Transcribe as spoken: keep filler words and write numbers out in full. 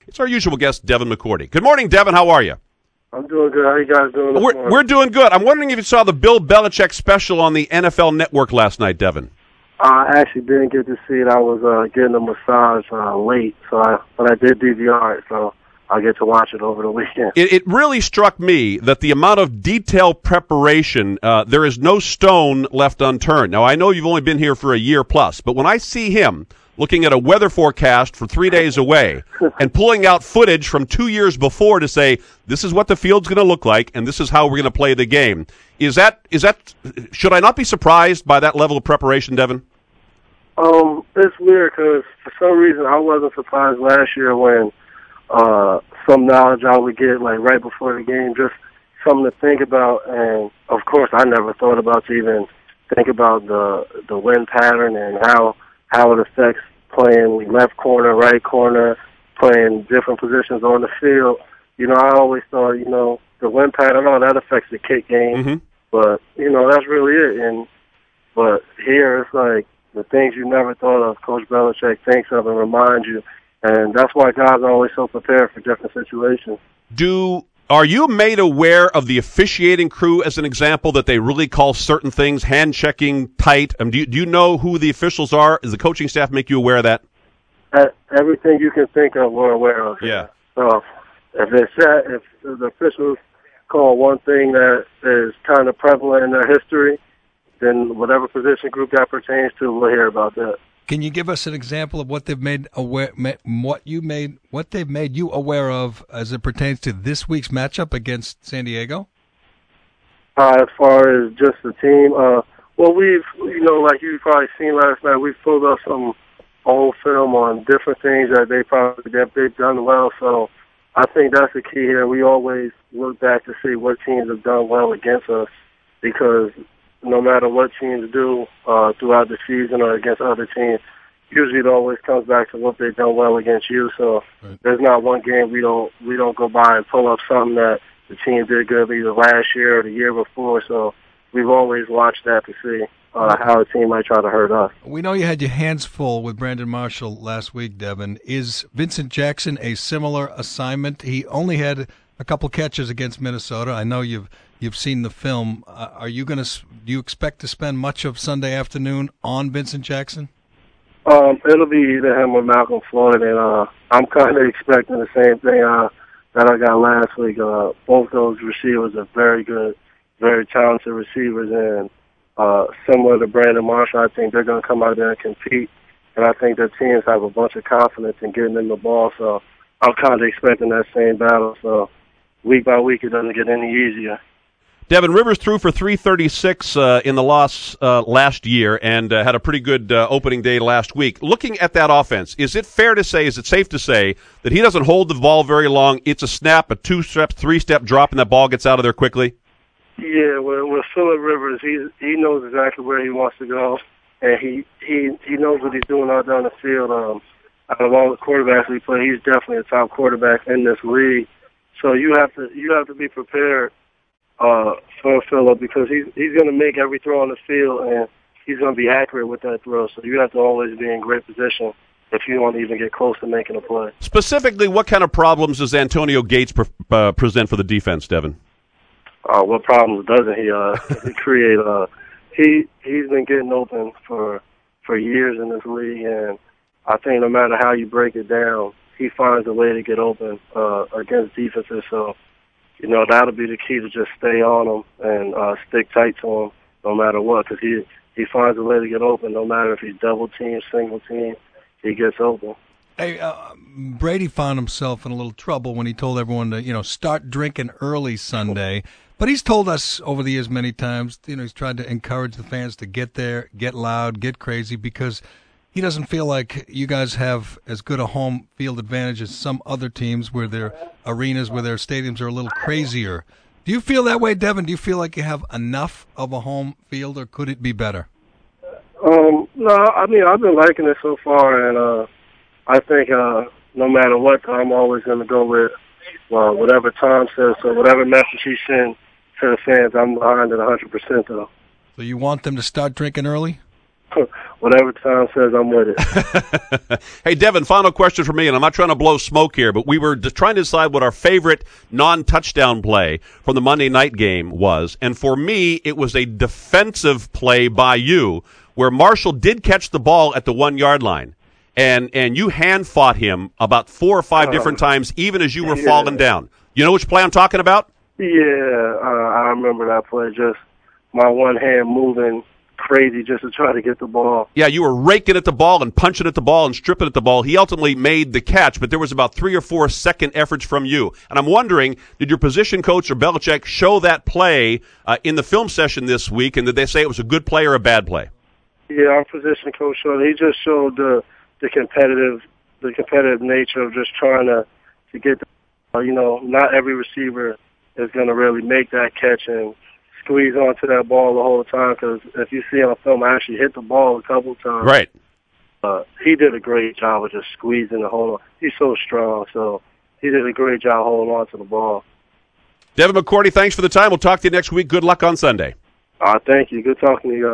It's our usual guest, Devin McCourty. Good morning, Devin. How are you? I'm doing good. How you guys doing this We're, morning? we're doing good. I'm wondering if you saw the Bill Belichick special on the N F L Network last night, Devin. I actually didn't get to see it. I was uh, getting a massage uh, late, so I, but I did D V R it, so I'll get to watch it over the weekend. It, it really struck me that the amount of detailed preparation, uh, there is no stone left unturned. Now, I know you've only been here for a year plus, but when I see him looking at a weather forecast for three days away and pulling out footage from two years before to say, this is what the field's going to look like and this is how we're going to play the game, is that, is that, should I not be surprised by that level of preparation, Devin? Um, it's weird because for some reason I wasn't surprised last year when uh, some knowledge I would get like right before the game, just something to think about. And of course, I never thought about to even think about the the wind pattern and how how it affects playing left corner, right corner, playing different positions on the field. You know, I always thought, you know, the wind pattern, all that affects the kick game. Mm-hmm. But you know, that's really it. And but here it's like, the things you never thought of, Coach Belichick thinks of and reminds you. And that's why guys are always so prepared for different situations. Do Are you made aware of the officiating crew, as an example, that they really call certain things hand-checking tight? Um, do, you, do you know who the officials are? Does the coaching staff make you aware of that? Uh, everything you can think of, we're aware of. Yeah. So if it's that, if the officials call one thing that is kind of prevalent in their history, then whatever position group that pertains to, we'll hear about that. Can you give us an example of what they've made aware, what you made, what they've made you aware of as it pertains to this week's matchup against San Diego? Uh, as far as just the team, uh, well, we've, you know, like you've probably seen last night, we've pulled up some old film on different things that they probably that they've done well. So I think that's the key here. We always look back to see what teams have done well against us, because no matter what teams do uh, throughout the season or against other teams, usually it always comes back to what they've done well against you. So right. There's not one game we don't we don't go by and pull up something that the team did good either last year or the year before. So we've always watched that to see uh, how a team might try to hurt us. We know you had your hands full with Brandon Marshall last week, Devin. Is Vincent Jackson a similar assignment? He only had a couple catches against Minnesota. I know you've you've seen the film. Uh, are you going to? Do you expect to spend much of Sunday afternoon on Vincent Jackson? Um, it'll be either him or Malcolm Floyd, and uh, I'm kind of expecting the same thing uh, that I got last week. Uh, both those receivers are very good, very talented receivers, and uh, similar to Brandon Marshall, I think they're going to come out there and compete. And I think their teams have a bunch of confidence in getting them the ball. So I'm kind of expecting that same battle. So week by week, it doesn't get any easier. Devin, Rivers threw for three thirty-six uh, in the loss uh, last year and uh, had a pretty good uh, opening day last week. Looking at that offense, is it fair to say, is it safe to say that he doesn't hold the ball very long? It's a snap, a two-step, three-step drop, and that ball gets out of there quickly? Yeah, with, with Phillip Rivers, he he knows exactly where he wants to go, and he, he, he knows what he's doing out there on the field. Um, out of all the quarterbacks we play, he's definitely a top quarterback in this league. So you have to you have to be prepared Uh, for Phillip, because he's he's going to make every throw on the field, and he's going to be accurate with that throw. So you have to always be in great position if you want to even get close to making a play. Specifically, what kind of problems does Antonio Gates pre- uh, present for the defense, Devin? Uh, what problems doesn't he uh, create? Uh, he he's been getting open for for years in this league, and I think no matter how you break it down, he finds a way to get open uh, against defenses. So, you know, that'll be the key, to just stay on him and uh, stick tight to him no matter what, because he, he finds a way to get open no matter if he's double team, single team, he gets open. Hey, uh, Brady found himself in a little trouble when he told everyone to, you know, start drinking early Sunday. But he's told us over the years many times, you know, he's tried to encourage the fans to get there, get loud, get crazy, because he doesn't feel like you guys have as good a home field advantage as some other teams where their arenas, where their stadiums are a little crazier. Do you feel that way, Devin? Do you feel like you have enough of a home field, or could it be better? Um, no, I mean, I've been liking it so far, and uh, I think uh, no matter what, I'm always going to go with well, whatever Tom says. So whatever message he sends to the fans, I'm behind it one hundred percent, though. So you want them to start drinking early? whatever Tom says, I'm with it. Hey, Devin, final question for me, and I'm not trying to blow smoke here, but we were just trying to decide what our favorite non-touchdown play from the Monday night game was, and for me, it was a defensive play by you where Marshall did catch the ball at the one-yard line, and and you hand-fought him about four or five uh, different times, even as you were yeah. falling down. You know which play I'm talking about? Yeah, uh, I remember that play, just my one hand moving crazy just to try to get the ball. Yeah, you were raking at the ball and punching at the ball and stripping at the ball. He ultimately made the catch, but there was about three or four second efforts from you. And I'm wondering, did your position coach or Belichick show that play uh, in the film session this week, and did they say it was a good play or a bad play? Yeah, our position coach showed. He just showed the the competitive the competitive nature of just trying to to get the, uh, you know, not every receiver is going to really make that catch and squeeze onto that ball the whole time, because if you see on film, I actually hit the ball a couple times. Right. Uh, he did a great job of just squeezing the hold on. He's so strong, so he did a great job holding on to the ball. Devin McCourty, thanks for the time. We'll talk to you next week. Good luck on Sunday. Uh, thank you. Good talking to you guys.